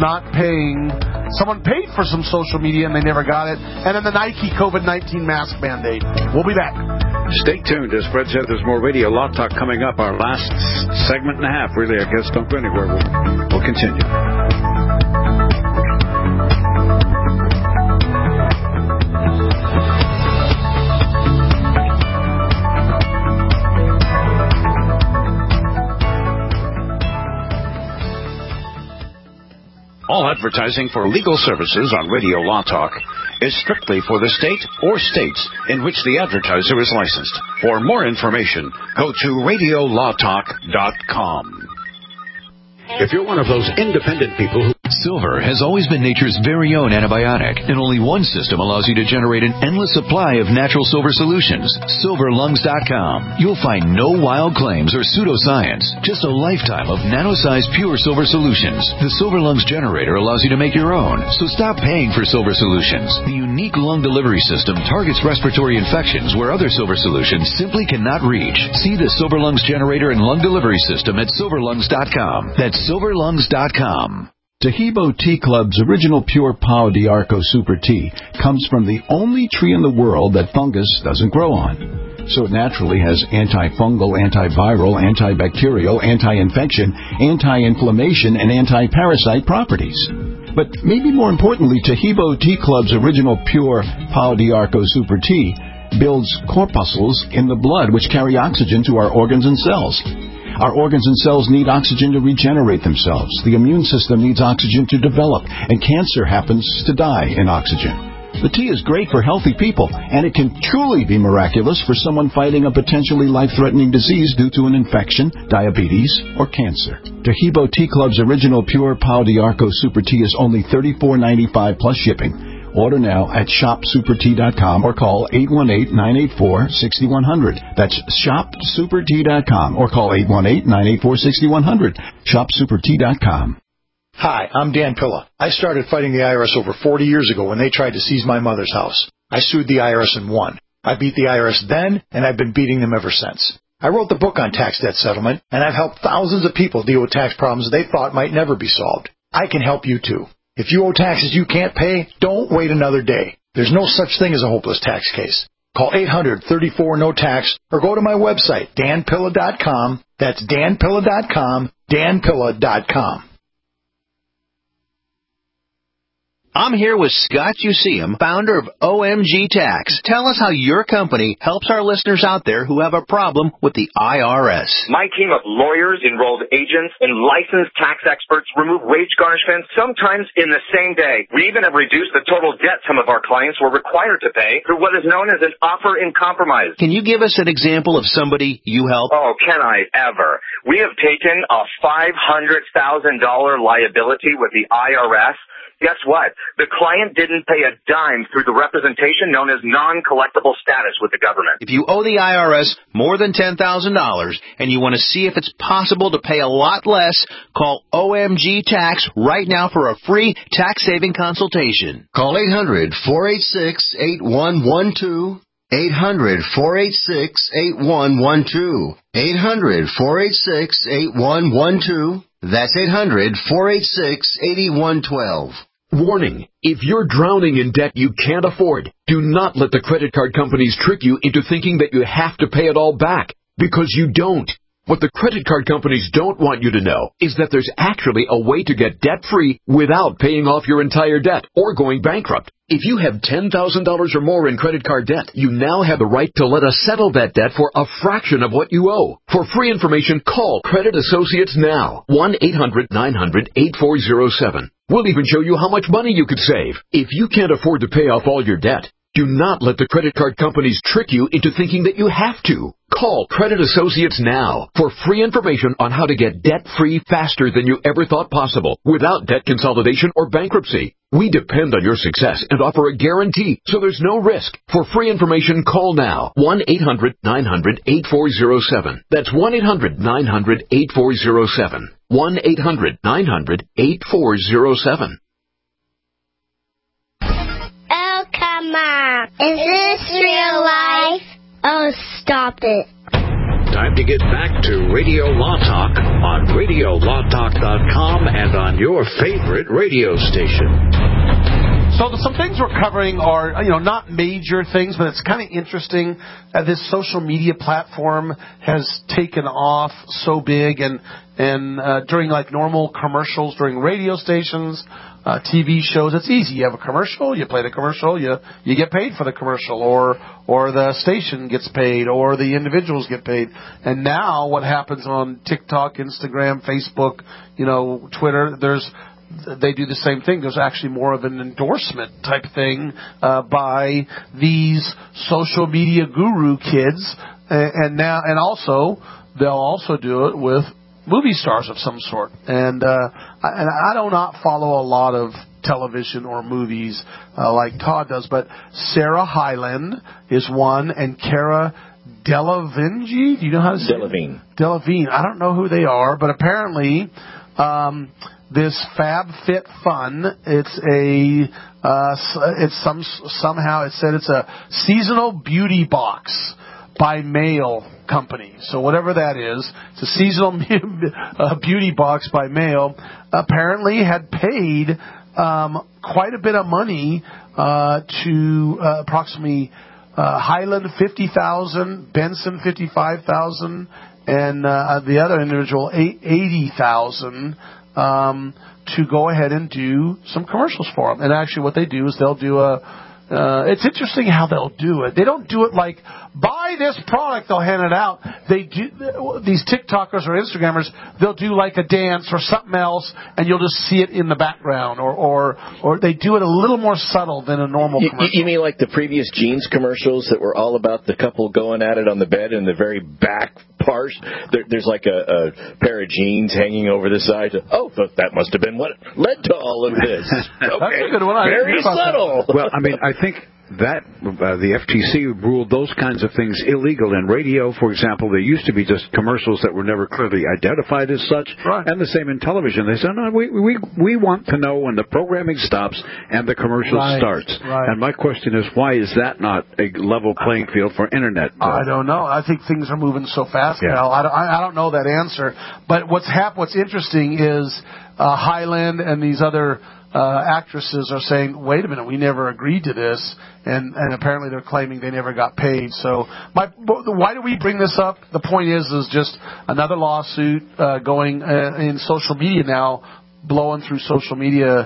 Speaker 3: paid for some social media and they never got it, and then the Nike COVID-19 mask mandate. We'll be back.
Speaker 4: Stay tuned. As Fred said, there's more Radio Law Talk coming up. Our last segment and a half, really. I guess don't go anywhere. We'll continue.
Speaker 2: All advertising for legal services on Radio Law Talk is strictly for the state or states in which the advertiser is licensed. For more information, go to radiolawtalk.com.
Speaker 21: If you're one of those independent people who...
Speaker 22: Silver has always been nature's very own antibiotic, and only one system allows you to generate an endless supply of natural silver solutions. SilverLungs.com. You'll find no wild claims or pseudoscience, just a lifetime of nano-sized pure silver solutions. The Silver Lungs generator allows you to make your own, so stop paying for silver solutions. The unique lung delivery system targets respiratory infections where other silver solutions simply cannot reach. See the Silver Lungs generator and lung delivery system at SilverLungs.com. That's SilverLungs.com.
Speaker 15: Tahibo Tea Club's original pure Pau d'Arco Super Tea comes from the only tree in the world that fungus doesn't grow on. So it naturally has antifungal, antiviral, antibacterial, anti-infection, anti-inflammation, and anti-parasite properties. But maybe more importantly, Tahibo Tea Club's original pure Pau d'Arco Super Tea builds corpuscles in the blood which carry oxygen to our organs and cells. Our organs and cells need oxygen to regenerate themselves. The immune system needs oxygen to develop, and cancer happens to die in oxygen.
Speaker 2: The tea is great for healthy people, and it can truly be miraculous for someone fighting a potentially life-threatening disease due to an infection, diabetes, or cancer. Tahibo Tea Club's original Pure Pau d'Arco Super Tea is only $34.95 plus shipping. Order now at shopsupertea.com or call 818-984-6100. That's shopsupertea.com or call 818-984-6100. Shopsupertea.com.
Speaker 9: Hi, I'm Dan Pilla. I started fighting the IRS over 40 years ago when they tried to seize my mother's house. I sued the IRS and won. I beat the IRS then, and I've been beating them ever since. I wrote the book on tax debt settlement, and I've helped thousands of people deal with tax problems they thought might never be solved. I can help you too. If you owe taxes you can't pay, don't wait another day. There's no such thing as a hopeless tax case. Call 800-34-NO-TAX or go to my website, danpilla.com. That's danpilla.com, danpilla.com.
Speaker 14: I'm here with Scott Useum, founder of OMG Tax. Tell us how your company helps our listeners out there who have a problem with the IRS.
Speaker 10: My team of lawyers, enrolled agents, and licensed tax experts remove wage garnishments sometimes in the same day. We even have reduced the total debt some of our clients were required to pay through what is known as an offer in compromise.
Speaker 14: Can you give us an example of somebody you help?
Speaker 10: Oh, can I ever? We have taken a $500,000 liability with the IRS. Guess what? The client didn't pay a dime through the representation known as non-collectible status with the government.
Speaker 14: If you owe the IRS more than $10,000 and you want to see if it's possible to pay a lot less, call OMG Tax right now for a free tax-saving consultation.
Speaker 8: Call 800-486-8112. 800-486-8112. 800-486-8112. That's 800-486-8112.
Speaker 21: Warning, if you're drowning in debt you can't afford, do not let the credit card companies trick you into thinking that you have to pay it all back, because you don't. What the credit card companies don't want you to know is that there's actually a way to get debt-free without paying off your entire debt or going bankrupt. If you have $10,000 or more in credit card debt, you now have the right to let us settle that debt for a fraction of what you owe. For free information, call Credit Associates now. 1-800-900-8407. We'll even show you how much money you could save. If you can't afford to pay off all your debt, do not let the credit card companies trick you into thinking that you have to. Call Credit Associates now for free information on how to get debt-free faster than you ever thought possible without debt consolidation or bankruptcy. We depend on your success and offer a guarantee, so there's no risk. For free information, call now. 1-800-900-8407. That's 1-800-900-8407. 1-800-900-8407.
Speaker 6: Oh, come on. Is this real life? Oh, stop it.
Speaker 21: Time to get back to Radio Law Talk on RadioLawTalk.com and on your favorite radio station.
Speaker 3: So some things we're covering are, not major things, but it's kind of interesting that this social media platform has taken off so big, and during like normal commercials during radio stations, TV shows, it's easy. You have a commercial, you play the commercial, you get paid for the commercial, or the station gets paid, or the individuals get paid. And now what happens on TikTok, Instagram, Facebook, Twitter, they do the same thing. There's actually more of an endorsement type thing by these social media guru kids, and also they'll also do it with movie stars of some sort. And I do not follow a lot of television or movies like Todd does, but Sarah Hyland is one, and Cara Delevingne. Do you know how to say it? Delevingne. I don't know who they are, but apparently this FabFitFun, somehow it said it's a seasonal beauty box by mail company. So whatever that is, it's a seasonal beauty box by mail. Apparently had paid quite a bit of money to approximately Highland $50,000, Benson $55,000, and the other individual $80,000 to go ahead and do some commercials for them. And actually, what they do is they'll do it's interesting how they'll do it. They don't do it like, buy this product, they'll hand it out. They do, these TikTokers or Instagrammers, they'll do like a dance or something else, and you'll just see it in the background, or they do it a little more subtle than a normal commercial.
Speaker 5: You mean like the previous jeans commercials that were all about the couple going at it on the bed, and the very back part, there's like a pair of jeans hanging over the side. Oh, that must have been what led to all of this. Okay.
Speaker 3: That's a good one.
Speaker 5: Very subtle.
Speaker 4: Well, I mean, I think that the FTC ruled those kinds of things illegal in radio. For example, there used to be just commercials that were never clearly identified as such, right. And the same in television. They said, no, we want to know when the programming stops and the commercial starts. Right. And my question is, why is that not a level playing field for Internet?
Speaker 3: I don't know. I think things are moving so fast now. I don't know that answer. But what's interesting is Highland and these other actresses are saying, wait a minute, we never agreed to this, and apparently they're claiming they never got paid. So why do we bring this up? The point is just another lawsuit going in social media now, blowing through social media,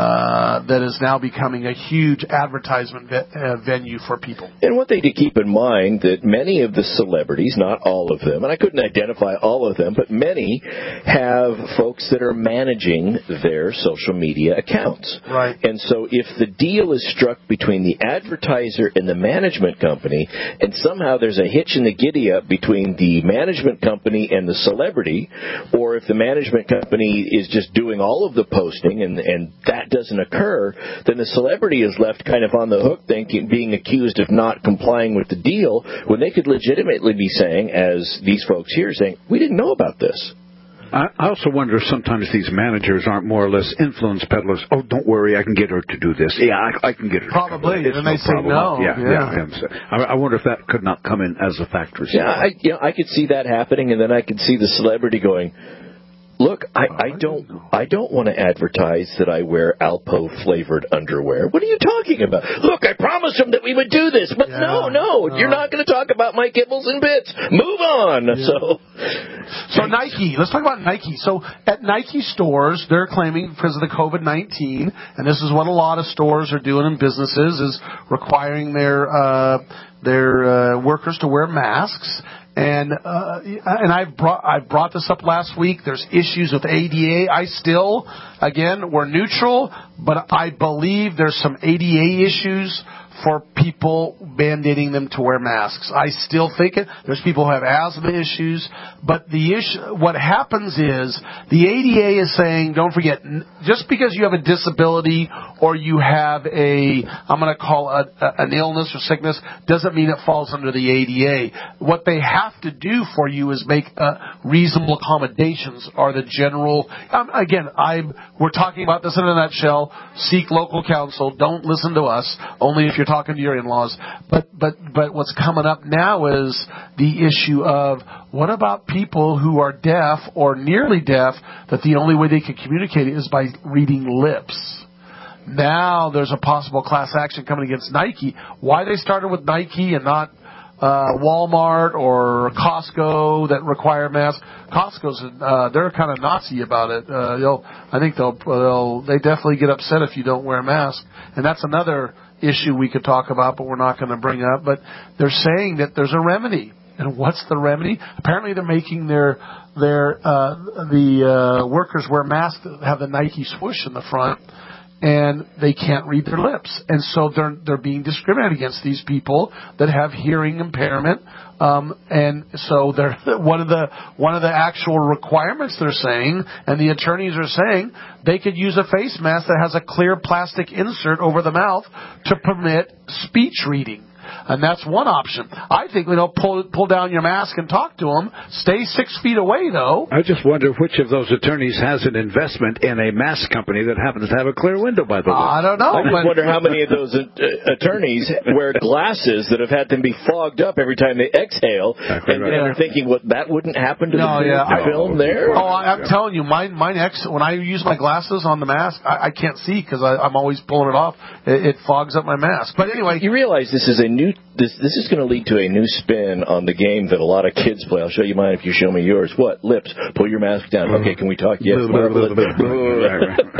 Speaker 3: that is now becoming a huge advertisement venue for people.
Speaker 5: And one thing to keep in mind, that many of the celebrities, not all of them, and I couldn't identify all of them, but many have folks that are managing their social media accounts.
Speaker 3: Right.
Speaker 5: And so if the deal is struck between the advertiser and the management company, and somehow there's a hitch in the giddy-up between the management company and the celebrity, or if the management company is just doing all of the posting and that doesn't occur, then the celebrity is left kind of on the hook, being accused of not complying with the deal, when they could legitimately be saying, as these folks here saying, we didn't know about this.
Speaker 4: I also wonder if sometimes these managers aren't more or less influence peddlers. Oh, don't worry, I can get her to do this. Yeah, I can get her.
Speaker 3: Probably, and they say no.
Speaker 4: Yeah. I wonder if that could not come in as a factor.
Speaker 5: Yeah, I could see that happening, and then I could see the celebrity going, look, I don't want to advertise that I wear Alpo flavored underwear. What are you talking about? Look, I promised them that we would do this, but no, you're not going to talk about my kibbles and bits. Move on.
Speaker 3: Yeah. So Nike, let's talk about Nike. So at Nike stores, they're claiming because of the COVID-19, and this is what a lot of stores are doing in businesses, is requiring their workers to wear masks. And I've brought this up last week. There's issues with ADA. We're neutral, but I believe there's some ADA issues for people mandating them to wear masks. I still think it. There's people who have asthma issues, but what happens is the ADA is saying, don't forget, just because you have a disability or you have I'm going to call an illness or sickness, doesn't mean it falls under the ADA. What they have to do for you is make reasonable accommodations. Are the general we're talking about this in a nutshell. Seek local counsel. Don't listen to us. Only if you're talking to your in-laws. But what's coming up now is the issue of, what about people who are deaf or nearly deaf, that the only way they can communicate is by reading lips? Now there's a possible class action coming against Nike. Why they started with Nike and not Walmart or Costco that require masks? Costco's they're kind of Nazi about it. I think they definitely get upset if you don't wear a mask, and that's another issue we could talk about, but we're not going to bring up. But they're saying that there's a remedy. And what's the remedy? Apparently they're making the workers wear masks that have the Nike swoosh in the front, and they can't read their lips. And so they're being discriminated against, these people that have hearing impairment. And so they're one of the actual requirements they're saying, and the attorneys are saying, they could use a face mask that has a clear plastic insert over the mouth to permit speech reading. And that's one option. I think, pull down your mask and talk to them. Stay 6 feet away, though.
Speaker 4: I just wonder which of those attorneys has an investment in a mask company that happens to have a clear window, by the way.
Speaker 3: I don't know.
Speaker 5: I just wonder how many of those attorneys wear glasses that have had them be fogged up every time they exhale. And they're thinking, that wouldn't happen to the film there?
Speaker 3: Oh, I'm telling you, mine when I use my glasses on the mask, I can't see because I'm always pulling it off. It fogs up my mask. But anyway.
Speaker 5: You realize this is this is going to lead to a new spin on the game that a lot of kids play. I'll show you mine if you show me yours. What? Lips. Pull your mask down. Okay, can we talk? Yes.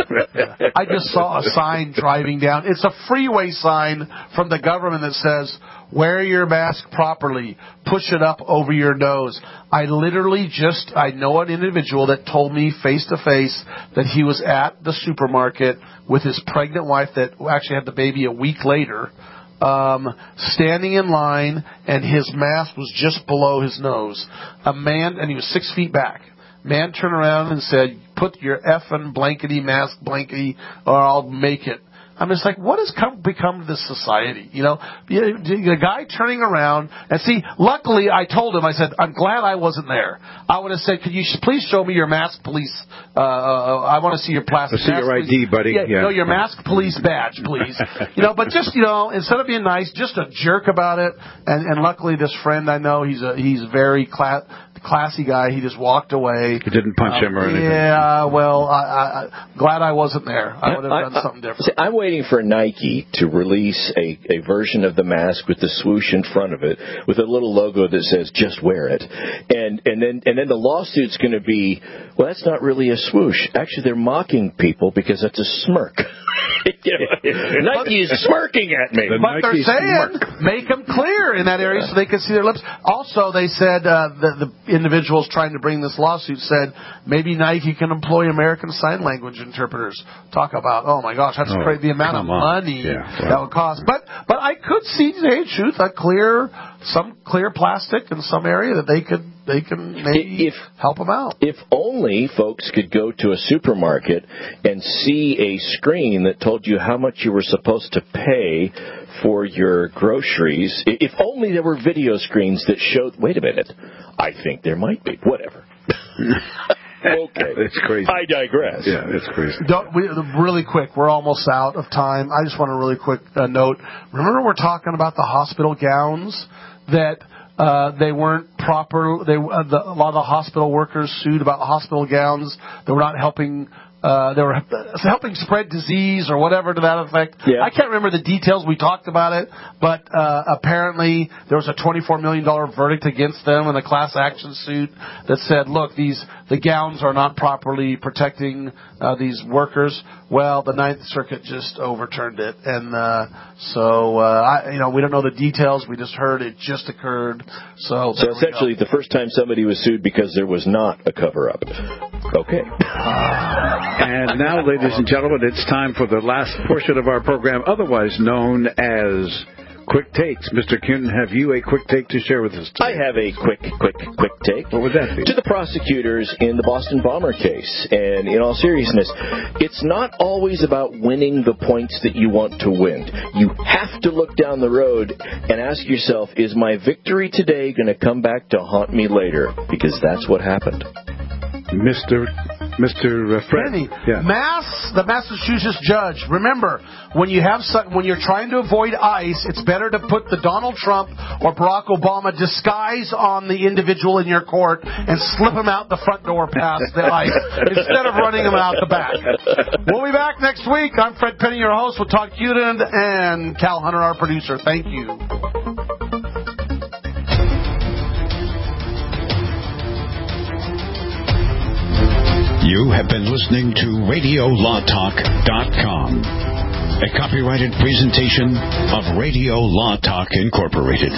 Speaker 3: I just saw a sign driving down. It's a freeway sign from the government that says, wear your mask properly. Push it up over your nose. I know an individual that told me face to face that he was at the supermarket with his pregnant wife that actually had the baby a week later, standing in line, and his mask was just below his nose. A man, and he was 6 feet back. Man turned around and said, put your effing blankety mask blankety or I'll make it. I'm just like, what has become this society? You know, the guy turning around and see, luckily I told him, I said, I'm glad I wasn't there. I would have said, could you please show me your mask police? I want to see your plastic
Speaker 4: mask. See your ID, buddy.
Speaker 3: Yeah. Your mask police badge, please. But just, instead of being nice, just a jerk about it. And luckily this friend I know, he's very classy guy. He just walked away.
Speaker 4: He didn't punch him or anything.
Speaker 3: Yeah, well, I'm glad I wasn't there. I would have done something different.
Speaker 5: See, I'm waiting for Nike to release a version of the mask with the swoosh in front of it, with a little logo that says "Just wear it," and then the lawsuit's going to be, well, that's not really a swoosh. Actually, they're mocking people because that's a smirk. Nike is smirking at me.
Speaker 3: But they're saying, make them clear in that area so they can see their lips. Also, they said the individuals trying to bring this lawsuit said maybe Nike can employ American Sign Language interpreters. Talk about, oh my gosh, that's crazy, the amount of money that would cost. But I could see, to tell you the truth, some clear plastic in some area that they can maybe help them out.
Speaker 5: If only folks could go to a supermarket and see a screen that told you how much you were supposed to pay for your groceries. If only there were video screens that showed, wait a minute, I think there might be. Whatever. Okay.
Speaker 4: It's crazy.
Speaker 5: I digress.
Speaker 4: Yeah, it's crazy.
Speaker 3: Really quick, we're almost out of time. I just want a really quick note. Remember we're talking about the hospital gowns that they weren't proper. A lot of the hospital workers sued about hospital gowns that were not helping. They were helping spread disease or whatever to that effect. Yeah. I can't remember the details. We talked about it, but apparently there was a $24 million verdict against them in a class action suit that said, look, the gowns are not properly protecting these workers. Well, the Ninth Circuit just overturned it, and we don't know the details. We just heard it just occurred. So
Speaker 5: essentially, the first time somebody was sued because there was not a cover-up. Okay.
Speaker 4: And now, ladies and gentlemen, it's time for the last portion of our program, otherwise known as Quick Takes. Mr. Kuhn, have you a quick take to share with us today?
Speaker 5: I have a quick take.
Speaker 4: What would that be?
Speaker 5: To the prosecutors in the Boston Bomber case. And in all seriousness, it's not always about winning the points that you want to win. You have to look down the road and ask yourself, is my victory today going to come back to haunt me later? Because that's what happened.
Speaker 4: Mr. Fred.
Speaker 3: The Massachusetts judge. Remember, when you're trying to avoid ICE, it's better to put the Donald Trump or Barack Obama disguise on the individual in your court and slip them out the front door past the ICE instead of running them out the back. We'll be back next week. I'm Fred Penny, your host, with Todd Cuden and Cal Hunter, our producer. Thank you.
Speaker 2: You have been listening to RadioLawTalk.com, a copyrighted presentation of Radio Law Talk Incorporated.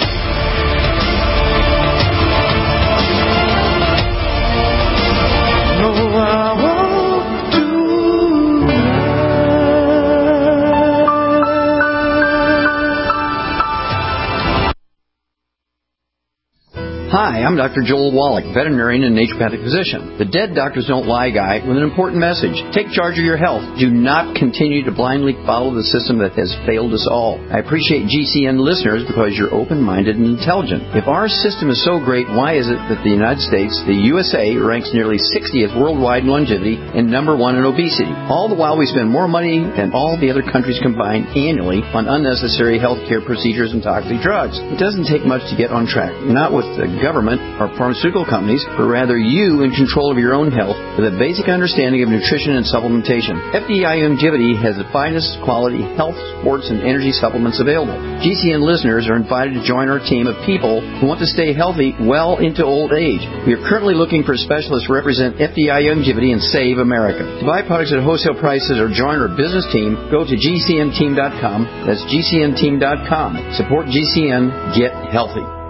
Speaker 11: Hi, I'm Dr. Joel Wallach, veterinarian and naturopathic physician. The Dead Doctors Don't Lie guy with an important message. Take charge of your health. Do not continue to blindly follow the system that has failed us all. I appreciate GCN listeners because you're open-minded and intelligent. If our system is so great, why is it that the United States, the USA, ranks nearly 60th worldwide in longevity and number 1 in obesity? All the while we spend more money than all the other countries combined annually on unnecessary health care procedures and toxic drugs. It doesn't take much to get on track. Not with the government or pharmaceutical companies, but rather you in control of your own health with a basic understanding of nutrition and supplementation. FDI Longevity has the finest quality health, sports, and energy supplements available. GCN listeners are invited to join our team of people who want to stay healthy well into old age. We are currently looking for specialists to represent FDI Longevity and Save America. To buy products at wholesale prices or join our business team, go to GCNteam.com. That's GCNteam.com. Support GCN. Get healthy.